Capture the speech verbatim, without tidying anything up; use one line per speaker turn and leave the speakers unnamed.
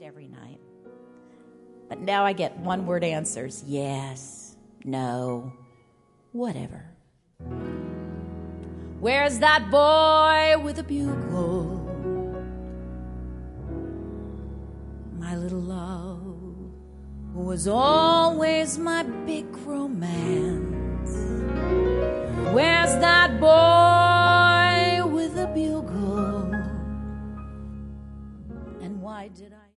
every night. But now I get one-word answers. Yes, no, whatever. Where's that boy with a bugle? My little love was always my big romance. Where's that boy